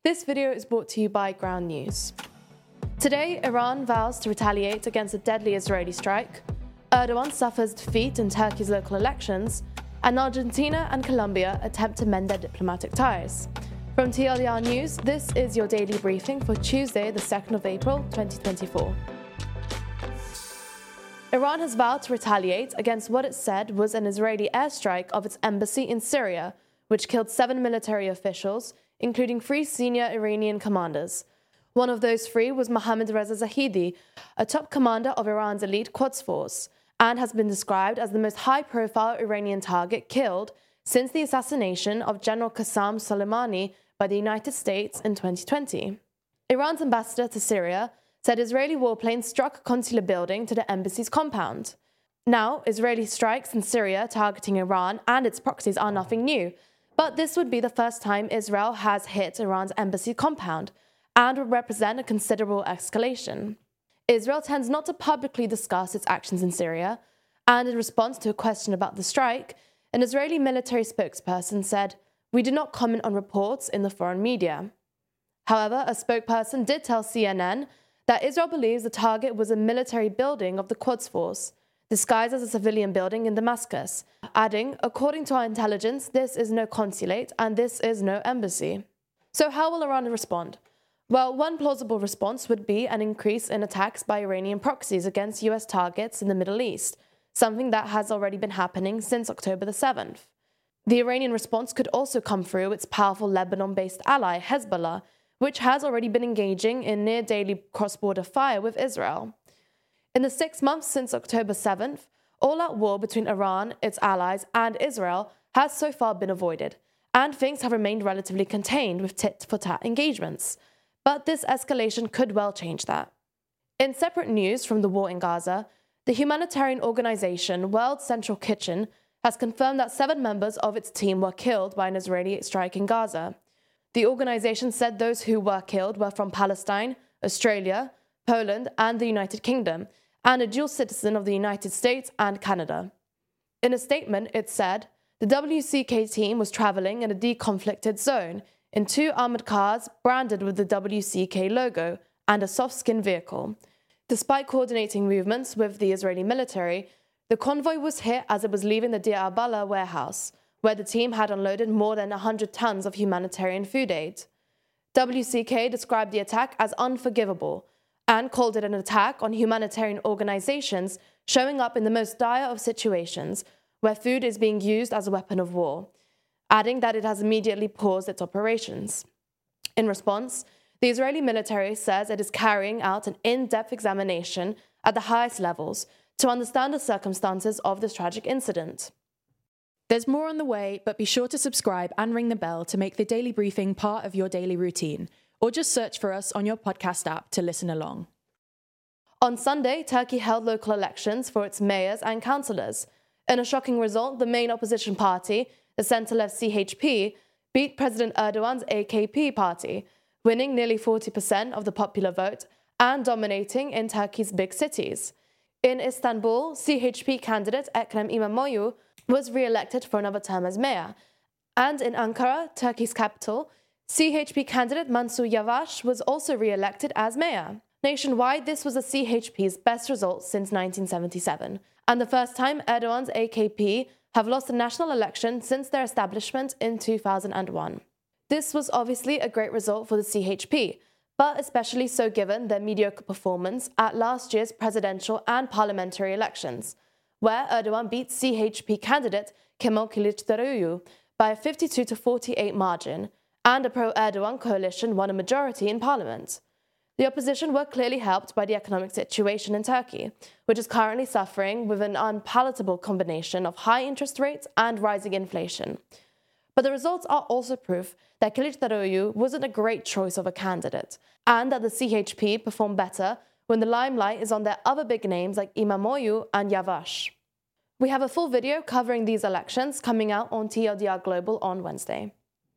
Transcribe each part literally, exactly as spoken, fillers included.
This video is brought to you by Ground News. Today, Iran vows to retaliate against a deadly Israeli strike, Erdogan suffers defeat in Turkey's local elections, and Argentina and Colombia attempt to mend their diplomatic ties. From T L D R News, this is your daily briefing for Tuesday, the second of April, twenty twenty-four. Iran has vowed to retaliate against what it said was an Israeli airstrike of its embassy in Syria, which killed seven military officials, including three senior Iranian commanders. One of those three was Mohammad Reza Zahedi, a top commander of Iran's elite Quds Force, and has been described as the most high-profile Iranian target killed since the assassination of General Qassem Soleimani by the United States in twenty twenty. Iran's ambassador to Syria said Israeli warplanes struck a consular building to the embassy's compound. Now, Israeli strikes in Syria targeting Iran and its proxies are nothing new, but this would be the first time Israel has hit Iran's embassy compound and would represent a considerable escalation. Israel tends not to publicly discuss its actions in Syria, and in response to a question about the strike, an Israeli military spokesperson said, "We do not comment on reports in the foreign media." However, a spokesperson did tell C N N that Israel believes the target was a military building of the Quds Force, disguised as a civilian building in Damascus, adding, "According to our intelligence, this is no consulate and this is no embassy." So how will Iran respond? Well, one plausible response would be an increase in attacks by Iranian proxies against U S targets in the Middle East, something that has already been happening since October the seventh. The Iranian response could also come through its powerful Lebanon-based ally, Hezbollah, which has already been engaging in near-daily cross-border fire with Israel. In the six months since October seventh, all-out war between Iran, its allies, and Israel has so far been avoided, and things have remained relatively contained with tit-for-tat engagements. But this escalation could well change that. In separate news from the war in Gaza, the humanitarian organization World Central Kitchen has confirmed that seven members of its team were killed by an Israeli strike in Gaza. The organization said those who were killed were from Palestine, Australia, Poland, and the United Kingdom, and a dual citizen of the United States and Canada. In a statement, it said, the W C K team was traveling in a deconflicted zone in two armored cars branded with the W C K logo and a soft-skin vehicle. Despite coordinating movements with the Israeli military, the convoy was hit as it was leaving the Deir al-Balah warehouse, where the team had unloaded more than one hundred tons of humanitarian food aid. W C K described the attack as unforgivable and called it an attack on humanitarian organizations showing up in the most dire of situations where food is being used as a weapon of war, adding that it has immediately paused its operations. In response, the Israeli military says it is carrying out an in-depth examination at the highest levels to understand the circumstances of this tragic incident. There's more on the way, but be sure to subscribe and ring the bell to make the daily briefing part of your daily routine, or just search for us on your podcast app to listen along. On Sunday, Turkey held local elections for its mayors and councillors. In a shocking result, the main opposition party, the centre-left C H P, beat President Erdogan's A K P party, winning nearly forty percent of the popular vote and dominating in Turkey's big cities. In Istanbul, C H P candidate Ekrem İmamoğlu was re-elected for another term as mayor. And in Ankara, Turkey's capital, C H P candidate Mansur Yavaş was also re-elected as mayor. Nationwide, this was the C H P's best result since nineteen seventy-seven, and the first time Erdogan's A K P have lost a national election since their establishment in two thousand one. This was obviously a great result for the C H P, but especially so given their mediocre performance at last year's presidential and parliamentary elections, where Erdogan beat C H P candidate Kemal Kılıçdaroğlu by a fifty-two to forty-eight margin, and a pro-Erdogan coalition won a majority in parliament. The opposition were clearly helped by the economic situation in Turkey, which is currently suffering with an unpalatable combination of high interest rates and rising inflation. But the results are also proof that Kılıçdaroğlu wasn't a great choice of a candidate, and that the C H P perform better when the limelight is on their other big names like İmamoğlu and Yavaş. We have a full video covering these elections coming out on T L D R Global on Wednesday.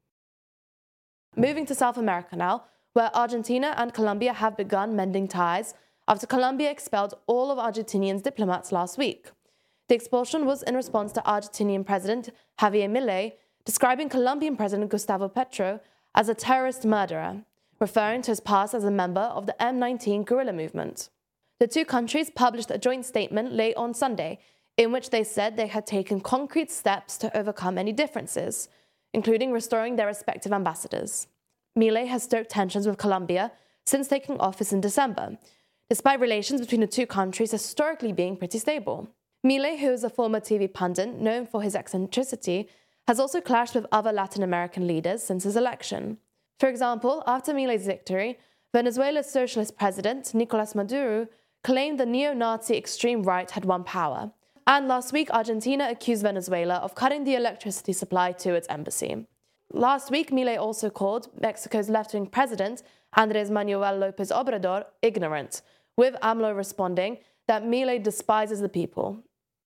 Moving to South America now, where Argentina and Colombia have begun mending ties after Colombia expelled all of Argentinian's diplomats last week. The expulsion was in response to Argentinian President Javier Milei describing Colombian President Gustavo Petro as a terrorist murderer, referring to his past as a member of the M nineteen guerrilla movement. The two countries published a joint statement late on Sunday, in which they said they had taken concrete steps to overcome any differences, including restoring their respective ambassadors. Milei has stoked tensions with Colombia since taking office in December, despite relations between the two countries historically being pretty stable. Milei, who is a former T V pundit known for his eccentricity, has also clashed with other Latin American leaders since his election. For example, after Milei's victory, Venezuela's socialist president, Nicolás Maduro, claimed the neo-Nazi extreme right had won power. And last week, Argentina accused Venezuela of cutting the electricity supply to its embassy. Last week, Milei also called Mexico's left-wing president, Andrés Manuel López Obrador, ignorant, with AMLO responding that Milei despises the people.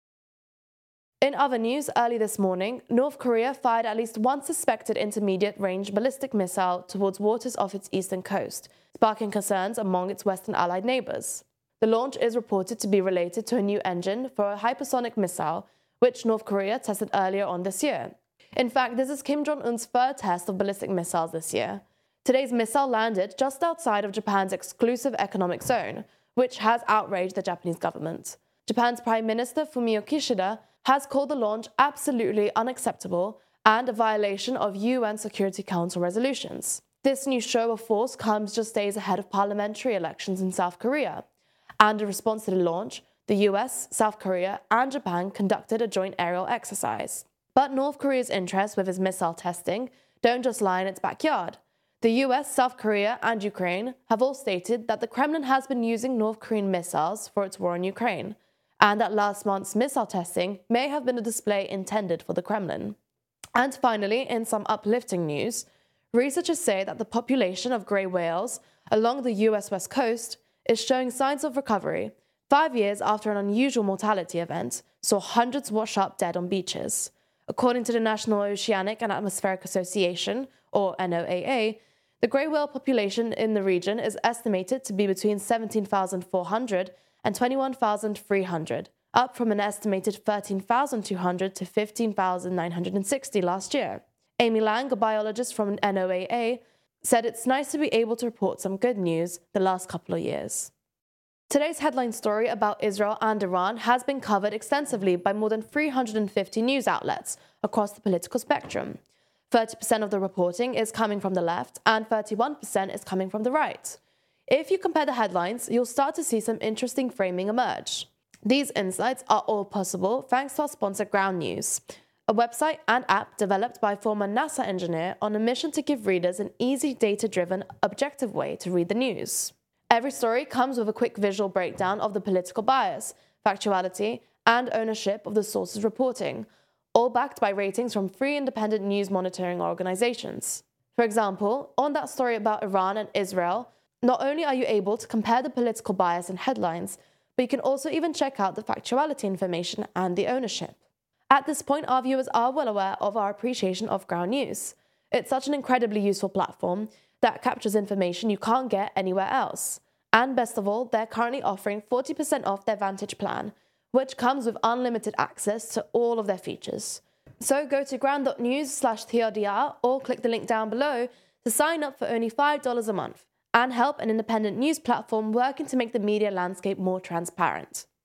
In other news, early this morning, North Korea fired at least one suspected intermediate-range ballistic missile towards waters off its eastern coast, sparking concerns among its Western allied neighbors. The launch is reported to be related to a new engine for a hypersonic missile, which North Korea tested earlier on this year. In fact, this is Kim Jong-un's third test of ballistic missiles this year. Today's missile landed just outside of Japan's exclusive economic zone, which has outraged the Japanese government. Japan's Prime Minister Fumio Kishida has called the launch absolutely unacceptable and a violation of U N Security Council resolutions. This new show of force comes just days ahead of parliamentary elections in South Korea. And in response to the launch, the U S, South Korea, and Japan conducted a joint aerial exercise. But North Korea's interests with its missile testing don't just lie in its backyard. The U S, South Korea, and Ukraine have all stated that the Kremlin has been using North Korean missiles for its war in Ukraine, and that last month's missile testing may have been a display intended for the Kremlin. And finally, in some uplifting news, researchers say that the population of grey whales along the U S West Coast is showing signs of recovery, five years after an unusual mortality event saw hundreds wash up dead on beaches. According to the National Oceanic and Atmospheric Association, or N O A A, the grey whale population in the region is estimated to be between seventeen thousand four hundred and twenty-one thousand three hundred, up from an estimated thirteen thousand two hundred to fifteen thousand nine hundred sixty last year. Amy Lang, a biologist from N O A A, said it's nice to be able to report some good news the last couple of years. Today's headline story about Israel and Iran has been covered extensively by more than three hundred fifty news outlets across the political spectrum. thirty percent of the reporting is coming from the left and thirty-one percent is coming from the right. If you compare the headlines, you'll start to see some interesting framing emerge. These insights are all possible thanks to our sponsor Ground News, a website and app developed by a former NASA engineer on a mission to give readers an easy, data-driven, objective way to read the news. Every story comes with a quick visual breakdown of the political bias, factuality, and ownership of the source's reporting, all backed by ratings from three independent news monitoring organizations. For example, on that story about Iran and Israel, not only are you able to compare the political bias in headlines, but you can also even check out the factuality information and the ownership. At this point, our viewers are well aware of our appreciation of Ground News. It's such an incredibly useful platform that captures information you can't get anywhere else. And best of all, they're currently offering forty percent off their Vantage plan, which comes with unlimited access to all of their features. So go to ground.news slash TLDR or click the link down below to sign up for only five dollars a month and help an independent news platform working to make the media landscape more transparent.